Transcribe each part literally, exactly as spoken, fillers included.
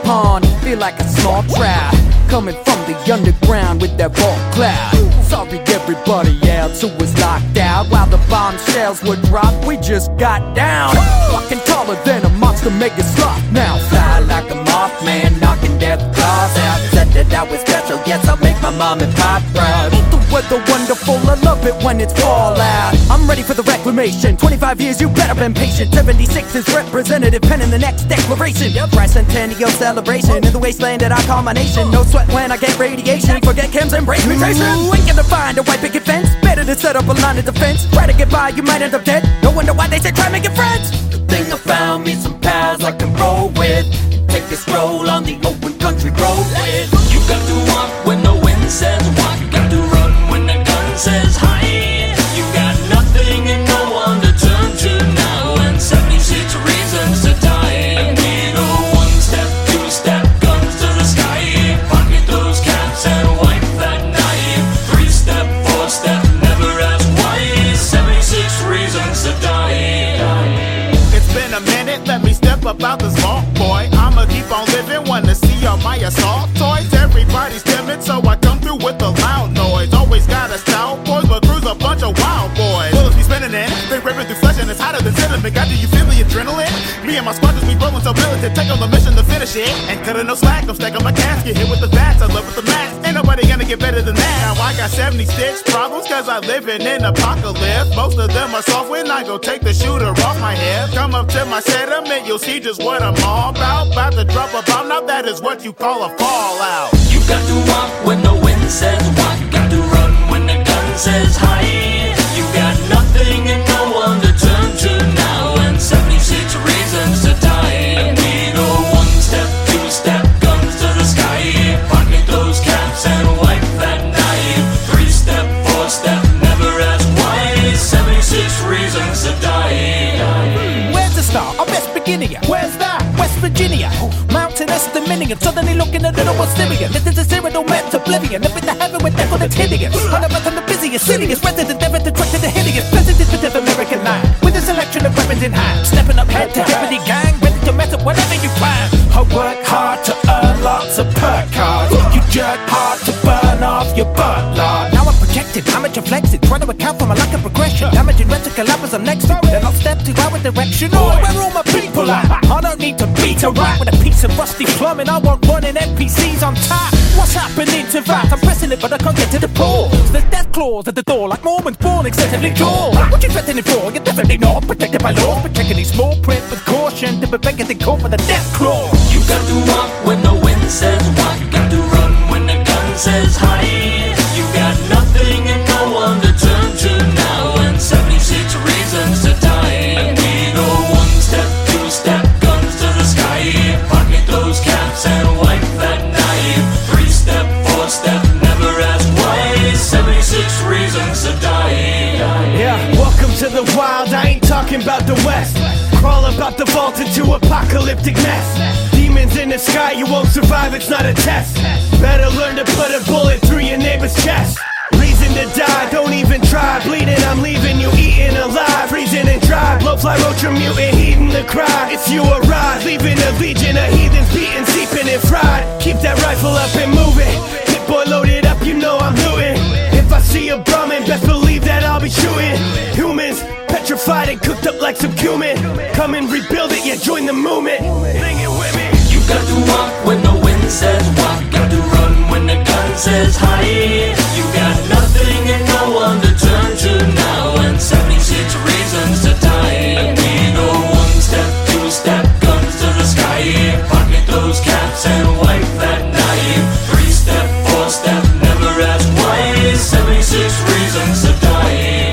pond, feel like a small trout coming from the underground with that ball cloud. Sorry everybody else who was locked out while the bombshells would drop, we just got down. Walking taller than a monster mega sloth. Now fly like a Mothman, knocking death claws out. Said that I was special, yes I'll make my mom and pop proud. Ain't the weather wonderful, I love it when it's fallout. I'm ready for the reclamation, twenty-five years you better been patient. Seventy-six is representative, penning the next declaration. Tricentennial celebration in the wasteland that I call my nation. No sweat when I get radiation, forget chems, embrace mutation. Ain't gonna find a white picket fence, better to set up a line of defense. Try to get by, you might end up dead. No wonder why they say try making friends. Good thing I found me some pals I can roll with. Take this stroll on the open country road with. You got to walk when the wind says walk. You got to run when the gun says hi. You got nothing and no one to turn to now, and seventy-six reasons to die. And we go one step, two step, guns to the sky. Pocket those caps and wipe that knife. Three step, four step, never ask why. seventy-six reasons to die. It's been a minute, let me step up out this vault, boy. I'ma keep on living, wanna see all my assault toys. Everybody's timid, so I come through with a loud noise. Always got a stout boys, but crew's a bunch of wild boys. Bullets be spinning in, they ripping through flesh and it's hotter than cinnamon. God, do you feel the adrenaline? Me and my squad just be rolling so militant, take on the mission to finish it. Ain't cutting no slack, I'm stacking my casket, hit with the bats, I love with the max. Ain't nobody gonna get better than that. Now I got seventy-six problems, cause I live in an apocalypse. Most of them are soft when I go take the shooter off my head. Come up to my settlement, you'll see just what I'm all about. About to drop a bomb, now that is what you call a fallout. You got to walk when the wind says walk. You got to run when the gun says hi. You got nothing and no one to turn to now, and seventy-six reasons to die. And we go one step, two step, guns to the sky. Pocket those caps and wipe that knife. Three step, four step, never ask why. seventy-six reasons to die. Where's the start? Our best beginning. Where's that? West Virginia. Mountainous Dominion. Suddenly looking a little more Syrian. This is a zero no man's oblivion. Up in the heaven with echo that's hideous. On the from the busiest, silliest, resident, ever the truck to the hideous. President of American line. With a selection of weapons in hand. Stepping up head to head with the gang. Ready to mess up whatever you plan. I work hard to earn lots of perk cards. You jerk hard to burn off your butt lord. Now I'm projected, amateur flexing. Trying to account for my lack of progression. Damaging reticle lappers, I'm next to. Then I'll step to our direction. Oh, where all my people at? I don't need to beat a rat with a piece of rusty plumbing. I want running N P Cs on tap. What's happening to that? I'm pressing it, but I can't get to the pole. There's death claws at the door, like Mormons born excessively tall. What you threatening for? You're definitely not protected by law. Protecting these small print with caution to prevent getting caught for the death claw. You got to walk when the wind says walk. You got to run when the gun says hi. You got nothing and no one to turn to now, and seventy-six reasons to die. And we go one step, two step, guns to the sky. Pocket those caps and wipe that knife. Three step, four step, never ask why. seventy-six reasons to die. Yeah, welcome to the wild, I ain't talking about the west. Crawl about the vault into apocalyptic mess. Demons in the sky, you won't survive, it's not a test. Better learn to put a bullet through your neighbor's chest. Reason to die, don't even try. Bleeding, I'm leaving you eaten alive. Freezing and dry, blowfly, roach, or mutant, heeding the cry. If you arrive, leaving a legion of heathens beaten, seeping and fried. Keep that rifle up and moving. Hit boy loaded up, you know I'm looting. If I see a Brahmin, best believe that I'll be shooting. Humans, petrified and cooked up like some cumin. Come and rebuild it, yeah, join the movement. Sing it with me. You got to walk when the wind says walk. You got to run when the gun says hi. You got nothing and no one to turn to now, and seventy-six reasons to die. And we go one step, two step, guns to the sky. Pocket those caps and wipe that knife. Three step, four step, never ask why. seventy-six reasons to die.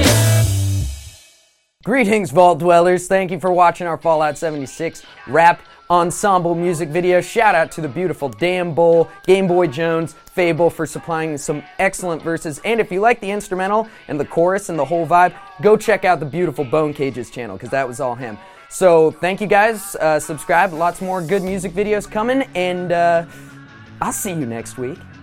Greetings, Vault Dwellers. Thank you for watching our Fallout seventy-six rap ensemble music video. Shout out to the beautiful Dan Bull, Game Boy Jones, Fable for supplying some excellent verses. And if you like the instrumental and the chorus and the whole vibe, go check out the beautiful Bone Cages channel, because that was all him. So thank you guys. Uh, subscribe. Lots more good music videos coming. And uh, I'll see you next week.